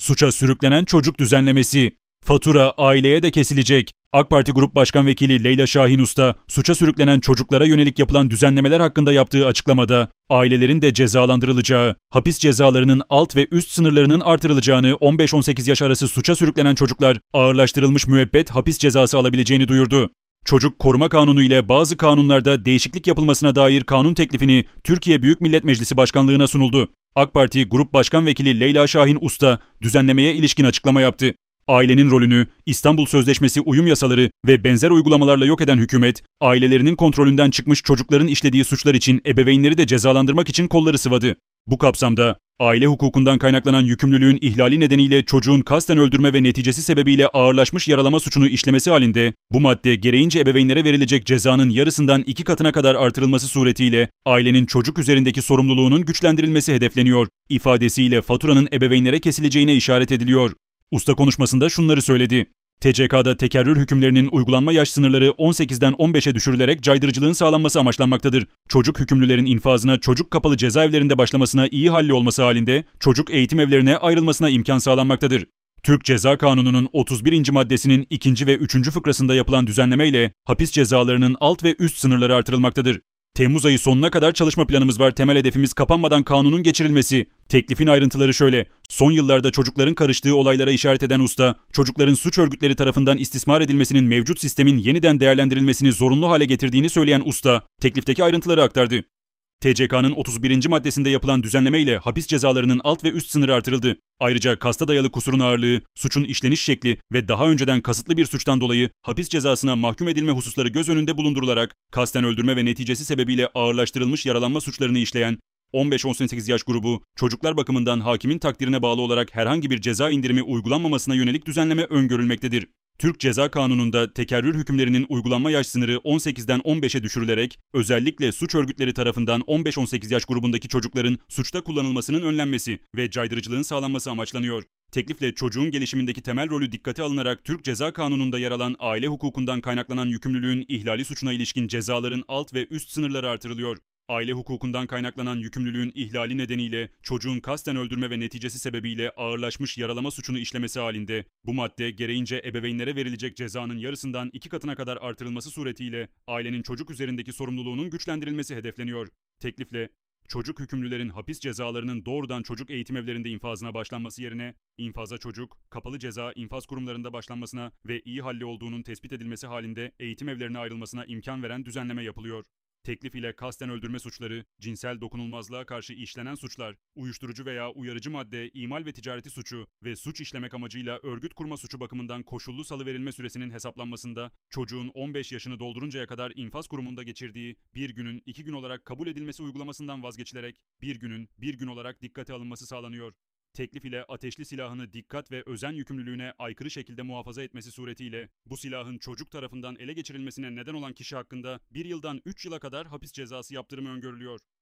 Suça sürüklenen çocuk düzenlemesi. Fatura aileye de kesilecek. AK Parti Grup Başkan Vekili Leyla Şahin Usta, suça sürüklenen çocuklara yönelik yapılan düzenlemeler hakkında yaptığı açıklamada, ailelerin de cezalandırılacağı, hapis cezalarının alt ve üst sınırlarının artırılacağını, 15-18 yaş arası suça sürüklenen çocuklar ağırlaştırılmış müebbet hapis cezası alabileceğini duyurdu. Çocuk Koruma Kanunu ile bazı kanunlarda değişiklik yapılmasına dair kanun teklifini Türkiye Büyük Millet Meclisi Başkanlığı'na sunuldu. AK Parti Grup Başkan Vekili Leyla Şahin Usta düzenlemeye ilişkin açıklama yaptı. Ailenin rolünü İstanbul Sözleşmesi uyum yasaları ve benzer uygulamalarla yok eden hükümet, ailelerinin kontrolünden çıkmış çocukların işlediği suçlar için ebeveynleri de cezalandırmak için kolları sıvadı. Bu kapsamda aile hukukundan kaynaklanan yükümlülüğün ihlali nedeniyle çocuğun kasten öldürme ve neticesi sebebiyle ağırlaşmış yaralama suçunu işlemesi halinde bu madde gereğince ebeveynlere verilecek cezanın yarısından 2 katına kadar artırılması suretiyle ailenin çocuk üzerindeki sorumluluğunun güçlendirilmesi hedefleniyor ifadesiyle faturanın ebeveynlere kesileceğine işaret ediliyor. Usta konuşmasında şunları söyledi. TCK'da tekerrür hükümlerinin uygulanma yaş sınırları 18'den 15'e düşürülerek caydırıcılığın sağlanması amaçlanmaktadır. Çocuk hükümlülerin infazına çocuk kapalı cezaevlerinde başlamasına iyi halli olması halinde çocuk eğitim evlerine ayrılmasına imkan sağlanmaktadır. Türk Ceza Kanunu'nun 31. maddesinin 2. ve 3. fıkrasında yapılan düzenlemeyle hapis cezalarının alt ve üst sınırları artırılmaktadır. Temmuz ayı sonuna kadar çalışma planımız var. Temel hedefimiz kapanmadan kanunun geçirilmesi. Teklifin ayrıntıları şöyle. Son yıllarda çocukların karıştığı olaylara işaret eden usta, çocukların suç örgütleri tarafından istismar edilmesinin mevcut sistemin yeniden değerlendirilmesini zorunlu hale getirdiğini söyleyen usta, teklifteki ayrıntıları aktardı. TCK'nın 31. maddesinde yapılan düzenleme ile hapis cezalarının alt ve üst sınırı artırıldı. Ayrıca kasta dayalı kusurun ağırlığı, suçun işleniş şekli ve daha önceden kasıtlı bir suçtan dolayı hapis cezasına mahkum edilme hususları göz önünde bulundurularak kasten öldürme ve neticesi sebebiyle ağırlaştırılmış yaralanma suçlarını işleyen 15-18 yaş grubu, çocuklar bakımından hakimin takdirine bağlı olarak herhangi bir ceza indirimi uygulanmamasına yönelik düzenleme öngörülmektedir. Türk Ceza Kanunu'nda tekerrür hükümlerinin uygulanma yaş sınırı 18'den 15'e düşürülerek özellikle suç örgütleri tarafından 15-18 yaş grubundaki çocukların suçta kullanılmasının önlenmesi ve caydırıcılığın sağlanması amaçlanıyor. Teklifle çocuğun gelişimindeki temel rolü dikkate alınarak Türk Ceza Kanunu'nda yer alan aile hukukundan kaynaklanan yükümlülüğün ihlali suçuna ilişkin cezaların alt ve üst sınırları artırılıyor. Aile hukukundan kaynaklanan yükümlülüğün ihlali nedeniyle çocuğun kasten öldürme ve neticesi sebebiyle ağırlaşmış yaralama suçunu işlemesi halinde bu madde gereğince ebeveynlere verilecek cezanın yarısından 2 katına kadar artırılması suretiyle ailenin çocuk üzerindeki sorumluluğunun güçlendirilmesi hedefleniyor. Teklifle çocuk hükümlülerin hapis cezalarının doğrudan çocuk eğitim evlerinde infazına başlanması yerine infaza çocuk, kapalı ceza infaz kurumlarında başlanmasına ve iyi halli olduğunun tespit edilmesi halinde eğitim evlerine ayrılmasına imkan veren düzenleme yapılıyor. Teklif ile kasten öldürme suçları, cinsel dokunulmazlığa karşı işlenen suçlar, uyuşturucu veya uyarıcı madde, imal ve ticareti suçu ve suç işlemek amacıyla örgüt kurma suçu bakımından koşullu salıverilme süresinin hesaplanmasında çocuğun 15 yaşını dolduruncaya kadar infaz kurumunda geçirdiği bir günün 2 gün olarak kabul edilmesi uygulamasından vazgeçilerek bir günün bir gün olarak dikkate alınması sağlanıyor. Teklif ile ateşli silahını dikkat ve özen yükümlülüğüne aykırı şekilde muhafaza etmesi suretiyle bu silahın çocuk tarafından ele geçirilmesine neden olan kişi hakkında 1 yıldan 3 yıla kadar hapis cezası yaptırımı öngörülüyor.